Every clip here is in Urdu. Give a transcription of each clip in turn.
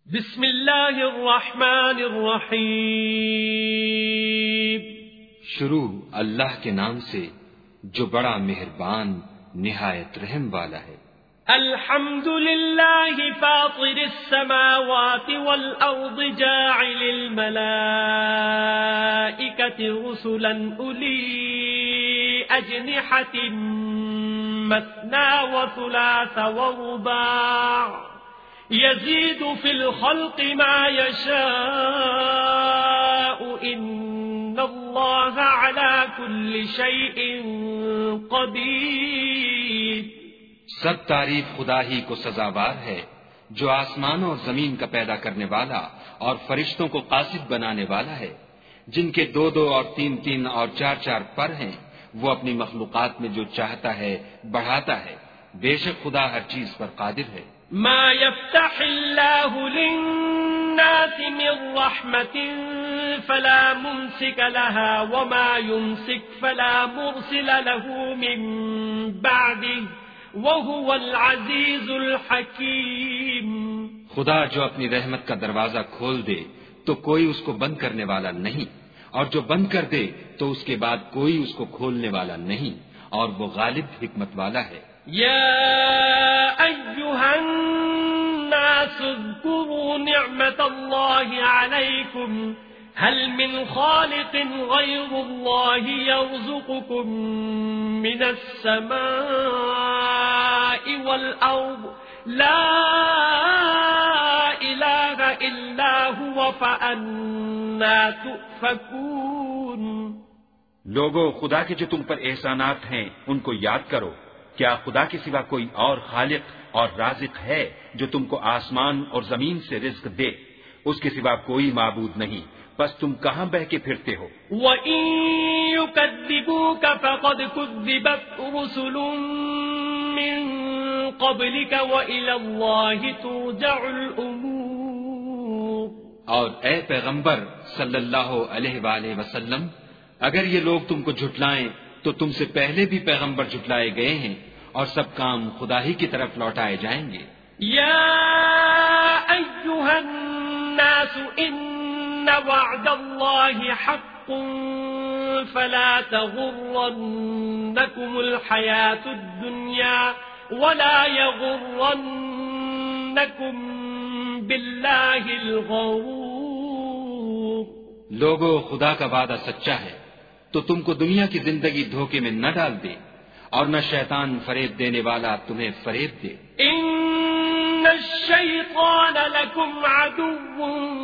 بسم اللہ الرحمن الرحیم۔ شروع اللہ کے نام سے جو بڑا مہربان نہایت رحم والا ہے۔ الحمد للہ فاطر السماوات والارض جاعل الملائکۃ رسلا اولی اجنحۃ مثنی وثلاث ورباع يزيد في الخلق ما يشاء إن الله على كل شيء قدير۔ سب تعریف خدا ہی کو سزاوار ہے جو آسمانوں اور زمین کا پیدا کرنے والا اور فرشتوں کو قاصد بنانے والا ہے، جن کے دو دو اور تین تین اور چار چار پر ہیں۔ وہ اپنی مخلوقات میں جو چاہتا ہے بڑھاتا ہے، بے شک خدا ہر چیز پر قادر ہے۔ ما يفتح الله للناس من رحمة فلا ممسك لها وما يمسك فلا مرسل له من بعده وهو العزيز الحكيم۔ خدا جو اپنی رحمت کا دروازہ کھول دے تو کوئی اس کو بند کرنے والا نہیں، اور جو بند کر دے تو اس کے بعد کوئی اس کو کھولنے والا نہیں، اور وہ غالب حکمت والا ہے۔ يا أيها الناس اذكروا نعمة الله عليكم هل من خالق غير الله يرزقكم من السماء والأرض لا إله إلا هو فأنا تؤفكون۔ لوگو، خدا کے جو تم پر احسانات ہیں ان کو یاد کرو۔ کیا خدا کے سوا کوئی اور خالق اور رازق ہے جو تم کو آسمان اور زمین سے رزق دے؟ اس کے سوا کوئی معبود نہیں، بس تم کہاں بہ کے پھرتے ہو؟ وَإِن يُكَذِّبُوكَ فَقَدْ كُذِّبَتْ رُسُلٌ مِّن قَبْلِكَ وَإِلَى اللَّهِ تُرْجَعُ الْأُمُورُ۔ اور اے پیغمبر صلی اللہ علیہ وآلہ وسلم، اگر یہ لوگ تم کو جھٹلائیں تو تم سے پہلے بھی پیغمبر جھٹلائے گئے ہیں، اور سب کام خدا ہی کی طرف لوٹائے جائیں گے۔ یا ایھا الناس ان وعد اللہ حق فلا تغرنکم الحیاۃ الدنیا ولا یغرنکم باللہ الغرور۔ لوگو، خدا کا وعدہ سچا ہے تو تم کو دنیا کی زندگی دھوکے میں نہ ڈال دے، اور نہ شیطان فریب دینے والا تمہیں فریب دے۔ ان الشیطان لکم عدو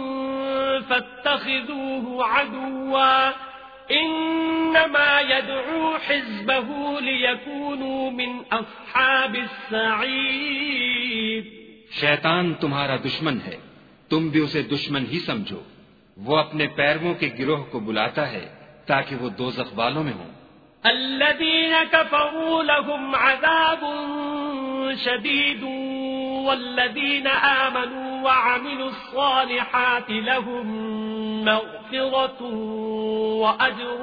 فاتخذوه عدوا انما يدعو حزبه ليكونوا من اصحاب السعیر۔ شیطان تمہارا دشمن ہے، تم بھی اسے دشمن ہی سمجھو۔ وہ اپنے پیرووں کے گروہ کو بلاتا ہے تاکہ وہ دوزخ والوں میں ہوں۔ الذين كفروا لهم عذاب شديد والذين آمنوا وعملوا الصالحات لهم مغفرة وأجر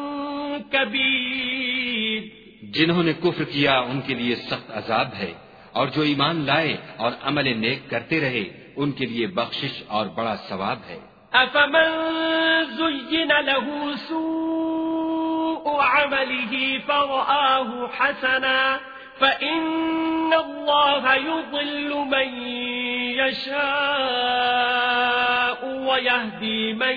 كبير۔ جنہوں نے کفر کیا ان کے لیے سخت عذاب ہے، اور جو ایمان لائے اور عمل نیک کرتے رہے ان کے لیے بخشش اور بڑا ثواب ہے۔ أفمن زين له سوء عمله فرآه حسنا فإن الله يضل من يشاء ويهدي من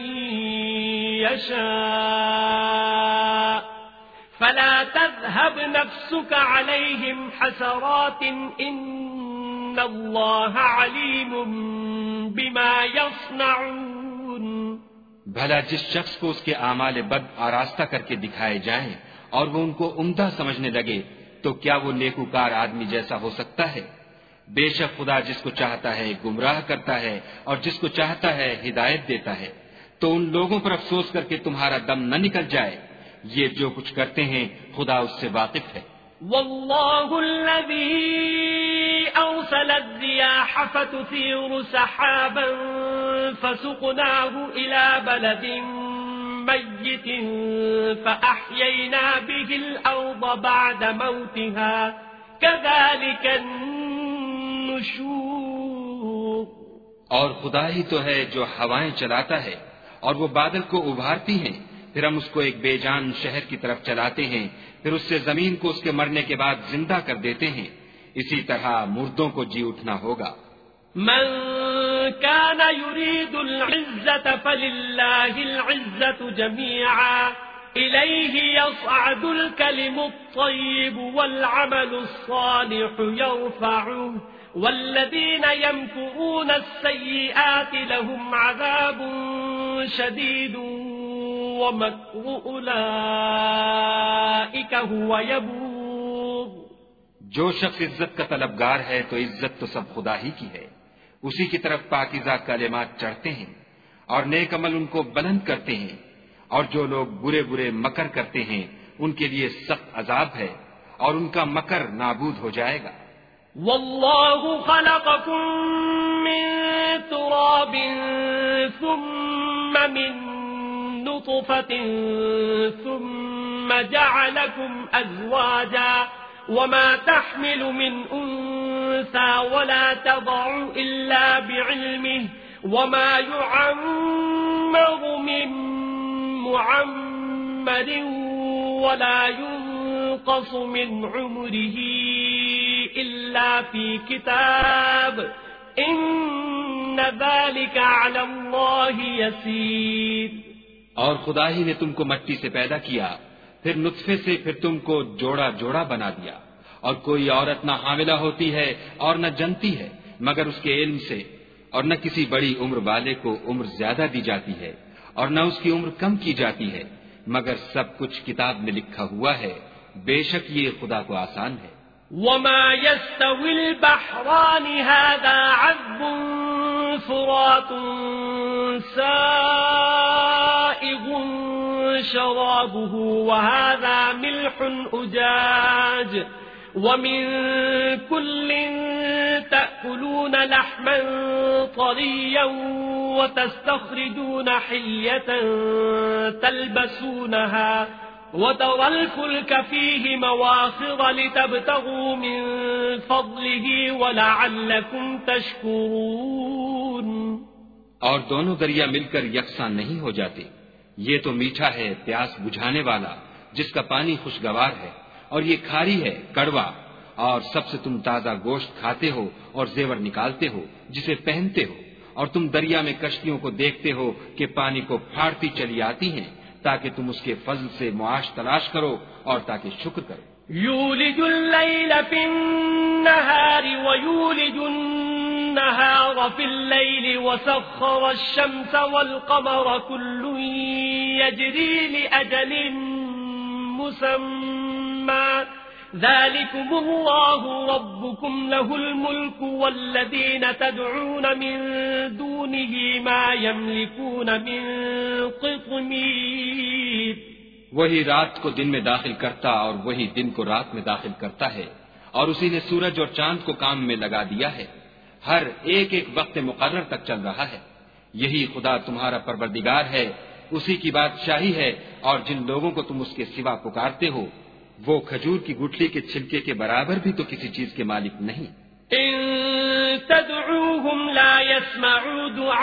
يشاء فلا تذهب نفسك عليهم حسرات إن الله عليم بما يصنعون۔ بھلا جس شخص کو اس کے اعمال بد آراستہ کر کے دکھائے جائیں اور وہ ان کو عمدہ سمجھنے لگے تو کیا وہ نیکوکار آدمی جیسا ہو سکتا ہے؟ بے شک خدا جس کو چاہتا ہے گمراہ کرتا ہے اور جس کو چاہتا ہے ہدایت دیتا ہے۔ تو ان لوگوں پر افسوس کر کے تمہارا دم نہ نکل جائے، یہ جو کچھ کرتے ہیں خدا اس سے واقف ہے۔ واللہ الذی أرسل الرياح فتثير سحابا فسقناه إلى بلد ميت فأحيينا به الأرض بعد موتها كذلك النشور۔ اور خدا ہی تو ہے جو ہوائیں چلاتا ہے اور وہ بادل کو ابھارتی ہیں، پھر ہم اس کو ایک بے جان شہر کی طرف چلاتے ہیں، پھر اس سے زمین کو اس کے مرنے کے بعد زندہ کر دیتے ہیں، اسی طرح مردوں کو جی اٹھنا ہوگا۔ من كان يريد العزة فلله العزة جميعا إليه يصعد الكلم الطيب والعمل الصالح يرفعه والذين يمكرون السيئات لهم عذاب شديد ومكر أولئك هو يبور۔ جو شخص عزت کا طلبگار ہے تو عزت تو سب خدا ہی کی ہے، اسی کی طرف پاکیزہ کلمات چڑھتے ہیں اور نیک عمل ان کو بلند کرتے ہیں، اور جو لوگ برے برے مکر کرتے ہیں ان کے لیے سخت عذاب ہے اور ان کا مکر نابود ہو جائے گا۔ والله خلقكم من تراب ثم من نطفة ثم جعلكم أزواجا وما تحمل من أنثى ولا تضع إلا بعلمه وما يعمر من معمر ولا ينقص من عمره إلا في كتاب إن ذلك على الله يسير۔ اور خدا ہی نے تم کو مٹی سے پیدا کیا، پھر نطفے سے، پھر تم کو جوڑا جوڑا بنا دیا، اور کوئی عورت نہ حاملہ ہوتی ہے اور نہ جنتی ہے مگر اس کے علم سے، اور نہ کسی بڑی عمر والے کو عمر زیادہ دی جاتی ہے اور نہ اس کی عمر کم کی جاتی ہے، مگر سب کچھ کتاب میں لکھا ہوا ہے، بے شک یہ خدا کو آسان ہے۔ وما يستوي البحران هذا عذب فرات سائغ شرابه وهذا ملح أجاج ومن كل تأكلون لحما طريا وتستخرجون حلية تلبسونها وترى الفلك فيه مواخر لتبتغوا من فضله ولعلكم تشكرون۔ اور دونوں دریا مل کر یکساں نہیں ہو جاتے، یہ تو میٹھا ہے پیاس بجھانے والا جس کا پانی خوشگوار ہے، اور یہ کھاری ہے کڑوا، اور سب سے تم تازہ گوشت کھاتے ہو اور زیور نکالتے ہو جسے پہنتے ہو، اور تم دریا میں کشتیوں کو دیکھتے ہو کہ پانی کو پھاڑتی چلی آتی ہیں تاکہ تم اس کے فضل سے معاش تلاش کرو اور تاکہ شکر کرو۔ یولج اللیل فی النہار ویولج النہار فی اللیل وسخر الشمس والقمر كل یجری لأجل مسمى ذلكم الله ربكم له الملك والذين تدعون من دونه ما يملكون من قطمير۔ وہی رات کو دن میں داخل کرتا اور وہی دن کو رات میں داخل کرتا ہے، اور اسی نے سورج اور چاند کو کام میں لگا دیا ہے، ہر ایک ایک وقت مقرر تک چل رہا ہے۔ یہی خدا تمہارا پروردگار ہے، اسی کی بادشاہی ہے، اور جن لوگوں کو تم اس کے سوا پکارتے ہو وہ کھجور کی گٹھلی کے چھلکے کے برابر بھی تو کسی چیز کے مالک نہیں۔ ان تدعوهم لا يسمعوا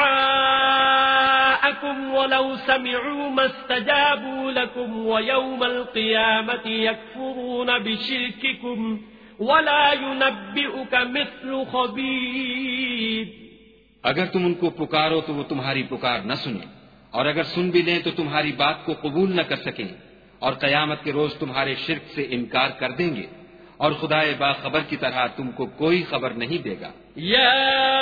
دعاءكم ولو سمعوا ما استجابوا لكم ويوم القيامة يكفرون بشرككم ولا ينبئك مثل خبير۔ اگر تم ان کو پکارو تو وہ تمہاری پکار نہ سنیں، اور اگر سن بھی لیں تو تمہاری بات کو قبول نہ کر سکیں، اور قیامت کے روز تمہارے شرک سے انکار کر دیں گے، اور خدائے باخبر کی طرح تم کو کوئی خبر نہیں دے گا۔ یا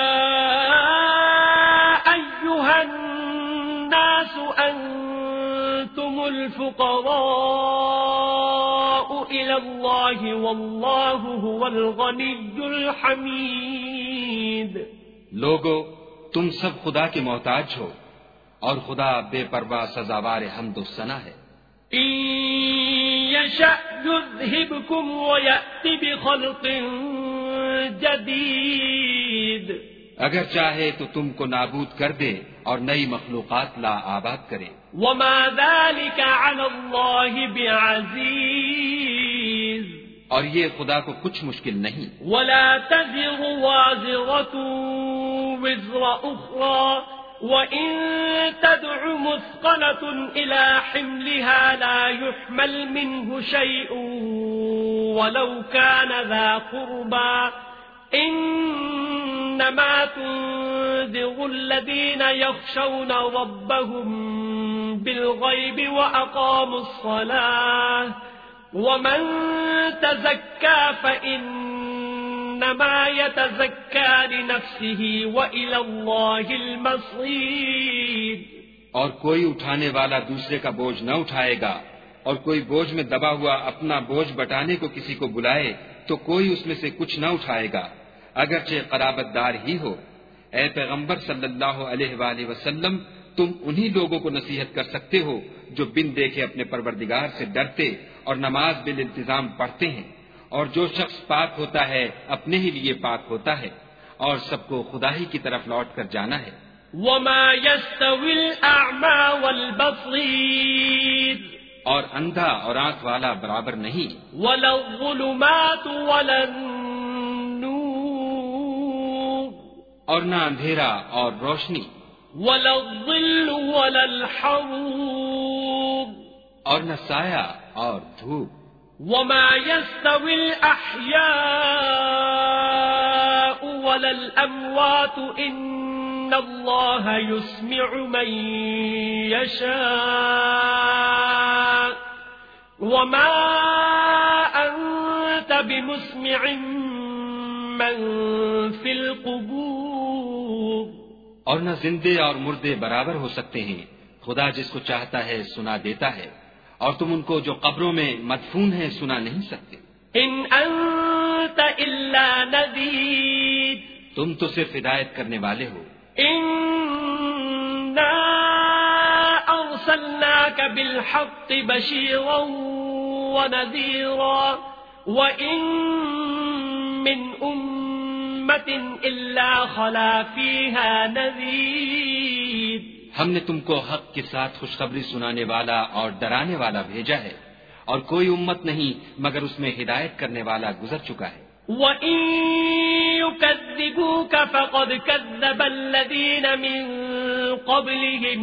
ایھا الناس انتم الفقراء الی اللہ واللہ هو الغنی الحمید۔ لوگو تم سب خدا کے محتاج ہو، اور خدا بے پرواہ سزاوار حمد و ثنا ہے۔ إن يشأ يذهبكم ويأتي بخلق جديد۔ اگر چاہے تو تم کو نابود کر دے اور نئی مخلوقات لا آباد کرے۔ وما ذلك على الله بعزيز۔ اور یہ خدا کو کچھ مشکل نہیں۔ ولا تزر وازرة وزر أخرى وإن تدع مثقلة إلى حملها لا يحمل منه شيء ولو كان ذا قربى إنما تنذر الذين يخشون ربهم بالغيب وأقاموا الصلاة ومن تزكى فإنما يتزكى لنفسه وإلى الله المصير. اور کوئی اٹھانے والا دوسرے کا بوجھ نہ اٹھائے گا، اور کوئی بوجھ میں دبا ہوا اپنا بوجھ بٹانے کو کسی کو بلائے تو کوئی اس میں سے کچھ نہ اٹھائے گا، اگرچہ قرابت دار ہی ہو. اے پیغمبر صلی اللہ علیہ وآلہ وسلم، تم انہی لوگوں کو نصیحت کر سکتے ہو جو بن دیکھے اپنے پروردگار سے ڈرتے اور نماز بالانتظام پڑھتے ہیں، اور جو شخص پاک ہوتا ہے اپنے ہی لیے پاک ہوتا ہے، اور سب کو خدا ہی کی طرف لوٹ کر جانا ہے. وما يستوي الأعمى والبصير، اور اندھا اور آنکھ والا برابر نہیں، ولا الظلمات ولا النور، اور نہ اندھیرا اور روشنی، ولا الظل ولا الحرور، اور نہ سایہ اور دھوپ. وما يستوي الأحياء ولا الأموات إن الله يسمع من يشاء وما أنت بمسمع من في القبور. اور نہ زندے اور مردے برابر ہو سکتے ہیں، خدا جس کو چاہتا ہے سنا دیتا ہے، اور تم ان کو جو قبروں میں مدفون ہیں سنا نہیں سکتے. إن أنت إلا نذير، تم تو صرف ہدایت کرنے والے ہو. إنا أرسلناك بالحق بشيرا ونذيرا وإن من أمة إلا خلا فيها نذير. ہم نے تم کو حق کے ساتھ خوشخبری سنانے والا اور ڈرانے والا بھیجا ہے، اور کوئی امت نہیں مگر اس میں ہدایت کرنے والا گزر چکا ہے. وَإِن يُكَذِّبُوكَ فَقَدْ كَذَّبَ الَّذِينَ مِن قَبْلِهِمْ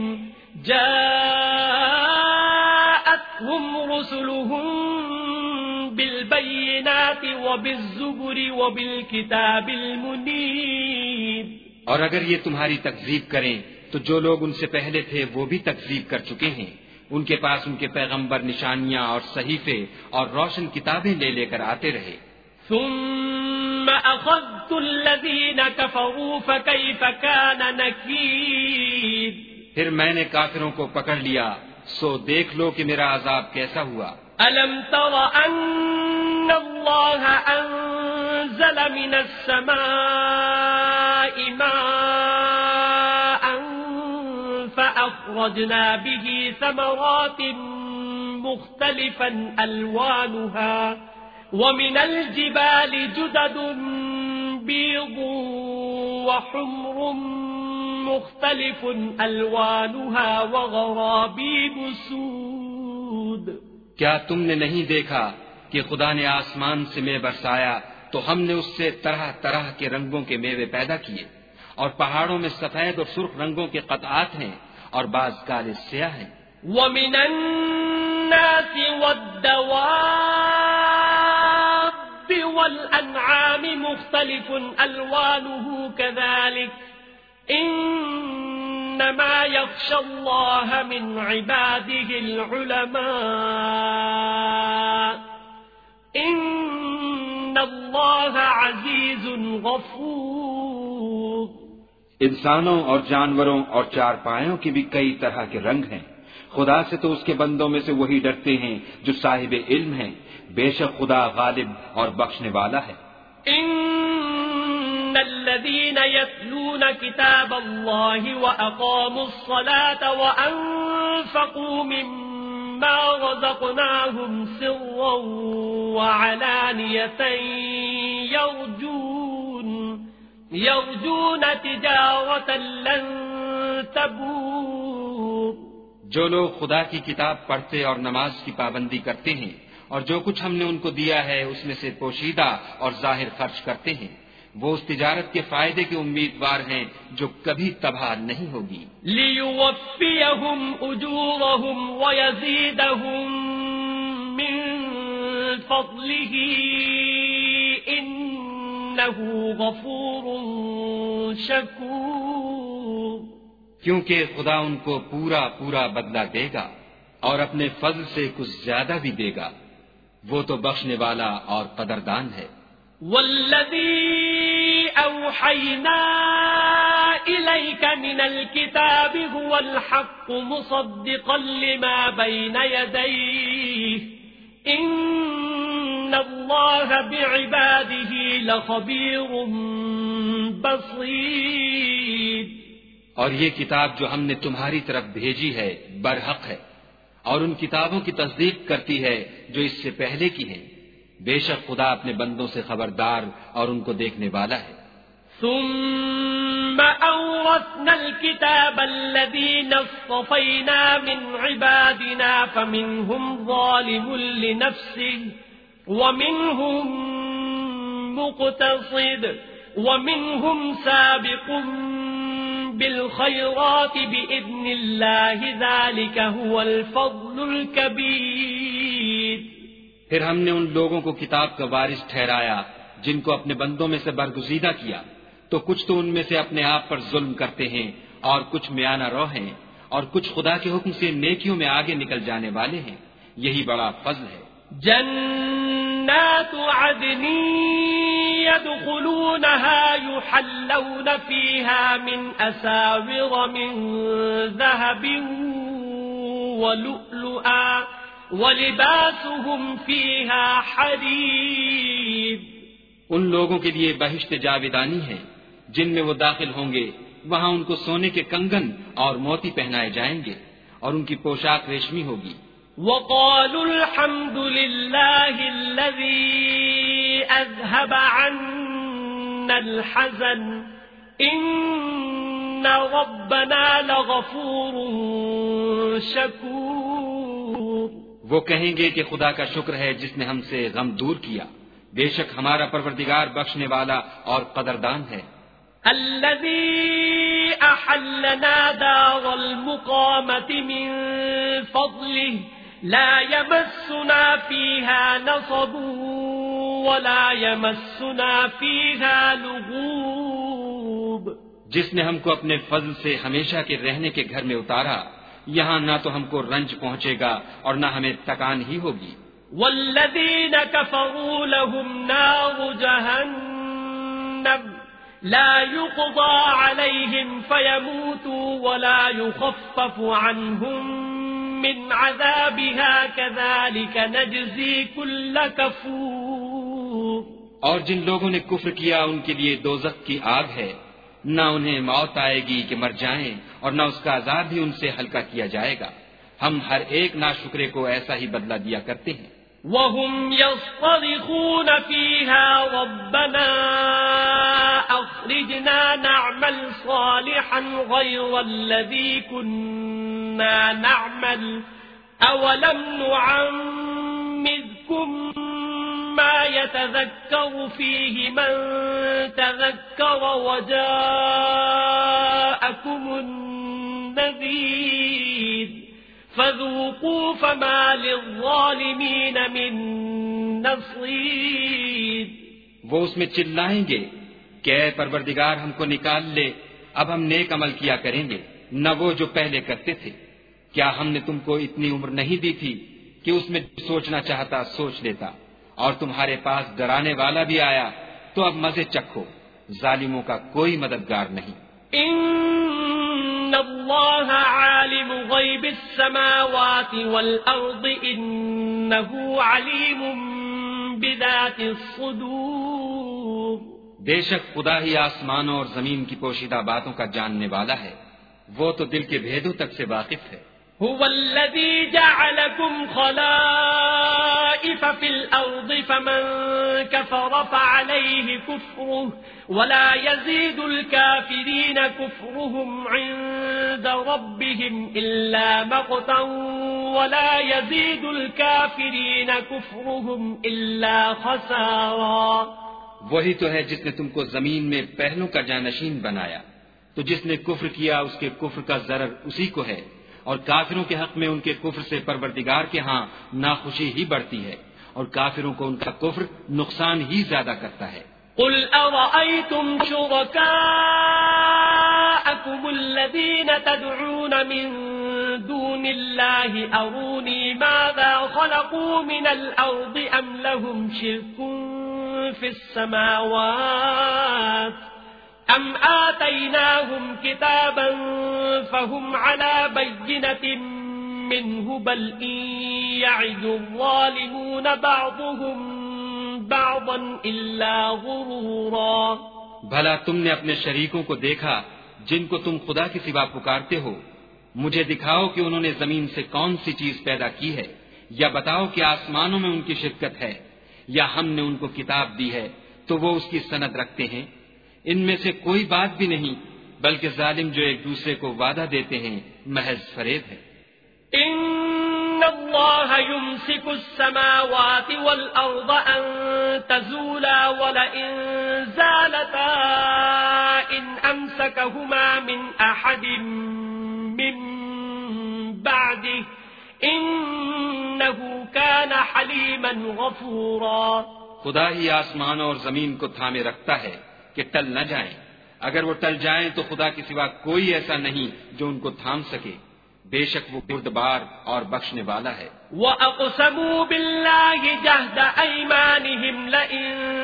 جَاءَتْهُمْ رُسُلُهُم بِالْبَيِّنَاتِ وَبِالزُّبُرِ وَبِالْكِتَابِ الْمُنِيرِ. اور اگر یہ تمہاری تکذیب کریں تو جو لوگ ان سے پہلے تھے وہ بھی تکذیب کر چکے ہیں، ان کے پاس ان کے پیغمبر نشانیاں اور صحیفے اور روشن کتابیں لے لے کر آتے رہے. ثم أخذت الذين كفروا فكيف كان نكير. پھر میں نے کافروں کو پکڑ لیا، سو دیکھ لو کہ میرا عذاب کیسا ہوا. ألم تر أن الله أنزل من السماء ماء فأخرجنا به ثمرات مختلفا ألوانها ومن الجبال جدد بيض وحمر مختلف ألوانها وغرابيب سود. کیا تم نے نہیں دیکھا کہ خدا نے آسمان سے مے برسایا تو ہم نے اس سے طرح طرح کے رنگوں کے میوے پیدا کیے، اور پہاڑوں میں سفید اور سرخ رنگوں کے قطعات ہیں اور بعض کالے سیاہ ہیں. ومن الناس والدواب والأنعام مختلف ألوانه كذلك إنما يخشى الله من عباده العلماء إن الله عزيز غفور. انسانوں اور جانوروں اور چار پایوں کے بھی کئی طرح کے رنگ ہیں. خدا سے تو اس کے بندوں میں سے وہی ڈرتے ہیں جو صاحب علم ہیں، بے شک خدا غالب اور بخشنے والا ہے. إن الذين يتلون كتاب الله وأقاموا الصلاة وأنفقوا مما رزقناهم سرا وعلانية يرجون تجارة لن تبور. جو لوگ خدا کی کتاب پڑھتے اور نماز کی پابندی کرتے ہیں، اور جو کچھ ہم نے ان کو دیا ہے اس میں سے پوشیدہ اور ظاہر خرچ کرتے ہیں، وہ اس تجارت کے فائدے کے امیدوار ہیں جو کبھی تباہ نہیں ہوگی. لِيُوَفِّيَهُمْ أُجُورَهُمْ وَيَزِيدَهُمْ مِنْ فَضْلِهِ إِنَّهُ غَفُورٌ شَكُورٌ. کیونکہ خدا ان کو پورا پورا بدلہ دے گا اور اپنے فضل سے کچھ زیادہ بھی دے گا. وہ تو بخشنے والا اور قدردان ہے. والذي أوحينا إليك من الكتاب هو الحق مصدقا لما بين يديه إن الله بعباده لخبير بصير. اور یہ کتاب جو ہم نے تمہاری طرف بھیجی ہے برحق ہے اور ان کتابوں کی تصدیق کرتی ہے جو اس سے پہلے کی ہیں. بے شک خدا اپنے بندوں سے خبردار اور ان کو دیکھنے والا ہے. ثم أورثنا الكتاب الذين اصطفينا من عبادنا فمنهم ظالم لنفسه ومنهم مقتصد ومنهم سابق بالخيرات بإذن الله ذلك هو الفضل الكبير. پھر ہم نے ان لوگوں کو کتاب کا وارث ٹھہرایا جن کو اپنے بندوں میں سے برگزیدہ کیا، تو کچھ تو ان میں سے اپنے آپ پر ظلم کرتے ہیں اور کچھ میانہ رو ہیں اور کچھ خدا کے حکم سے نیکیوں میں آگے نکل جانے والے ہیں. یہی بڑا فضل ہے. جنات عدن يدخلونها يحلون فيها من أساور من ذهب ولؤلؤا وَلِبَاسُهُمْ فِيهَا حَرِيرٌ. ان لوگوں کے لیے بہشت جاویدانی ہے جن میں وہ داخل ہوں گے، وہاں ان کو سونے کے کنگن اور موتی پہنائے جائیں گے اور ان کی پوشاک ریشمی ہوگی. وَقَالُوا الْحَمْدُ لِلَّهِ الَّذِي أَذْهَبَ عَنَّا الْحَزَنَ إِنَّ رَبَّنَا لَغَفُورٌ شَكُورٌ. وہ کہیں گے کہ خدا کا شکر ہے جس نے ہم سے غم دور کیا. بے شک ہمارا پروردگار بخشنے والا اور قدردان ہے. الذي أحلنا دار المقامة من فضله لا يمسنا فيها نصب ولا يمسنا فيها لغوب. جس نے ہم کو اپنے فضل سے ہمیشہ کے رہنے کے گھر میں اتارا، یہاں نہ تو ہم کو رنج پہنچے گا اور نہ ہمیں تکان ہی ہوگی. والذین کفروا لهم نار جہنم لا يقضى عليهم فيموتوا ولا يخفف عنهم من عذابها كذلك نجزي كل كفور. اور جن لوگوں نے کفر کیا ان کے لیے دوزخ کی آگ ہے، نہ انہیں موت آئے گی کہ مر جائیں اور نہ اس کا عذاب بھی ان سے ہلکا کیا جائے گا. ہم ہر ایک ناشکرے کو ایسا ہی بدلہ دیا کرتے ہیں. وهم يصطرخون فيها ربنا أخرجنا نعمل صالحا غير الذي كنا نعمل أولم نعمركم ما يتذكر فيه من تذكر وجاءكم النذير فذوقوا فما للظالمین من نصیر. وہ اس میں چلائیں گے کہ اے پروردگار ہم کو نکال لے، اب ہم نیک عمل کیا کریں گے نہ وہ جو پہلے کرتے تھے. کیا ہم نے تم کو اتنی عمر نہیں دی تھی کہ اس میں سوچنا چاہتا سوچ لیتا، اور تمہارے پاس ڈرانے والا بھی آیا تو اب مزے چکھو. ظالموں کا کوئی مددگار نہیں. ان اللہ عالم غیب السماوات والارض انه علیم بذات الصدور. بے شک خدا ہی آسمانوں اور زمین کی پوشیدہ باتوں کا جاننے والا ہے، وہ تو دل کے بھیدوں تک سے واقف ہے. هو الذي جعلكم خلائف في الأرض فمن كفر فعليه كفره ولا يزيد الكافرين كفرهم عند ربهم إلا مقتا ولا يزيد الكافرين كفرهم إلا خسارا. وہی تو ہے جس نے تم کو زمین میں پہلوں کا جانشین بنایا، تو جس نے کفر کیا اس کے کفر کا ضرر اسی کو ہے، اور کافروں کے حق میں ان کے کفر سے پروردگار کے ہاں ناخوشی ہی بڑھتی ہے، اور کافروں کو ان کا کفر نقصان ہی زیادہ کرتا ہے۔ قل أرأيتم شركاءكم الذين تدعون من دون الله أروني ماذا خلقوا من الأرض أم لهم شرك في السماوات أم آتيناهم كتابا فهم على بينة منه بل إن يعد الظالمون بعضهم بعضا إلا غرورا۔ بھلا تم نے اپنے شریکوں کو دیکھا جن کو تم خدا کے سوا پکارتے ہو؟ مجھے دکھاؤ کہ انہوں نے زمین سے کون سی چیز پیدا کی ہے، یا بتاؤ کہ آسمانوں میں ان کی شرکت ہے، یا ہم نے ان کو کتاب دی ہے تو وہ اس کی سند رکھتے ہیں۔ ان میں سے کوئی بات بھی نہیں، بلکہ ظالم جو ایک دوسرے کو وعدہ دیتے ہیں محض فریب ہے۔ إن الله يمسك السماوات والأرض أن تزولا ولئن زالتا إن أمسكهما من أحد من بعده إنه كان حليما غفورا۔ خدا ہی آسمان اور زمین کو تھامے رکھتا ہے کہ ٹل نہ جائیں، اگر وہ ٹل جائیں تو خدا کے سوا کوئی ایسا نہیں جو ان کو تھام سکے، بے شک وہ بردبار اور بخشنے والا ہے۔ وَأَقْسَمُوا بِاللَّهِ جَهْدَ أَيْمَانِهِمْ لَئِن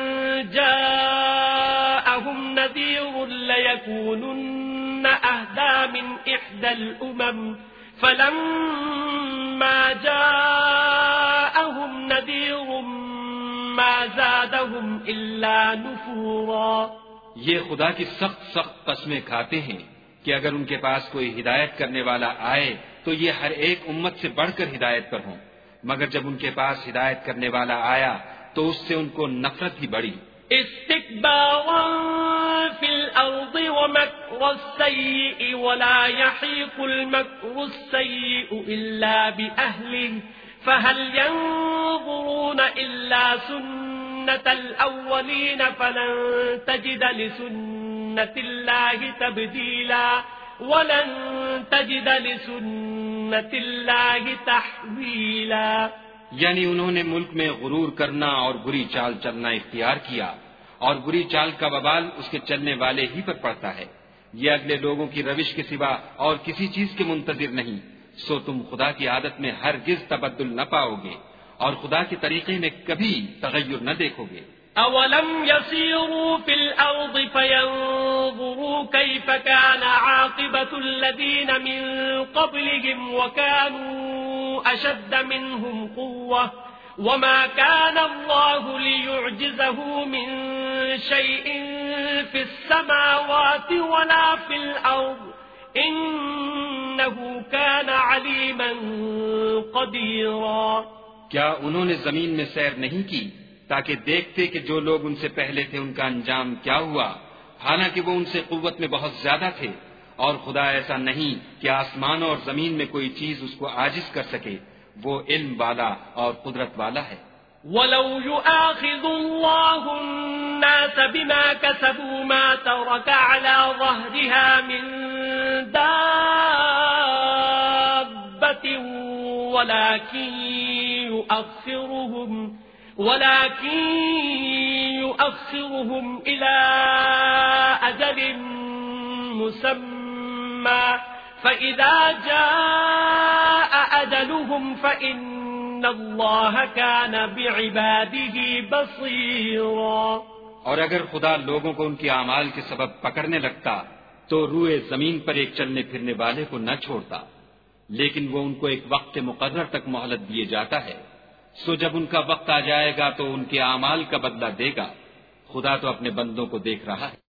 جَاءَهُمْ نَذِيرٌ لَيَكُونُنَّ أَهْدَىٰ مِنْ إِحْدَى الْأُمَمِ فَلَمَّا جَاءَهُمْ نَذِيرٌ مَا زَادَهُمْ إِلَّا نُفُورًا۔ یہ خدا کی سخت قسمیں کھاتے ہیں کہ اگر ان کے پاس کوئی ہدایت کرنے والا آئے تو یہ ہر ایک امت سے بڑھ کر ہدایت پر ہوں، مگر جب ان کے پاس ہدایت کرنے والا آیا تو اس سے ان کو نفرت ہی بڑھی۔ استكبارا في الأرض ومكر السيء ولا يحيق المكر السيء إلا بأهله فهل ينظرون إلا سنة الأولين فلن تجد لسنة الله تبديلا ولن تجد لسنة الله تحويلا۔ یعنی انہوں نے ملک میں غرور کرنا اور بری چال چلنا اختیار کیا، اور بری چال کا وبال اس کے چلنے والے ہی پر پڑتا ہے۔ یہ اگلے لوگوں کی روش کے سوا اور کسی چیز کے منتظر نہیں، سو تم خدا کی عادت میں ہرگز تبدل نہ پاؤ گے اور خدا کے طریقے میں کبھی تغیر نہ دیکھو گے۔ أولم يسيروا في الأرض فينظروا كيف كان عاقبة الذين من قبلهم وكانوا أشد منهم قوة وما كان الله ليعجزه من شيء في السماوات ولا في الأرض إنه كان عليما قديرا۔ کیا انہوں نے زمین میں سیر نہیں کی تاکہ دیکھتے کہ جو لوگ ان سے پہلے تھے ان کا انجام کیا ہوا، حالانکہ وہ ان سے قوت میں بہت زیادہ تھے، اور خدا ایسا نہیں کہ آسمان اور زمین میں کوئی چیز اس کو عاجز کر سکے، وہ علم والا اور قدرت والا ہے۔ وَلَوْ يُؤَاخِذُ اللَّهُ النَّاسَ بِمَا كَسَبُوا مَا تَرَكَ عَلَى ظَهْرِهَا مِن دَابَّةٍ ولكن يؤخرهم إلى أجل مسمى فإذا جاء أجلهم فإن الله كان بعباده بصيرا۔ اور اگر خدا لوگوں کو ان کے اعمال کے سبب پکڑنے لگتا تو روئے زمین پر ایک چلنے پھرنے والے کو نہ چھوڑتا، لیکن وہ ان کو ایک وقت مقرر تک مہلت دیے جاتا ہے، سو جب ان کا وقت آ جائے گا تو ان کے اعمال کا بدلہ دے گا۔ خدا تو اپنے بندوں کو دیکھ رہا ہے۔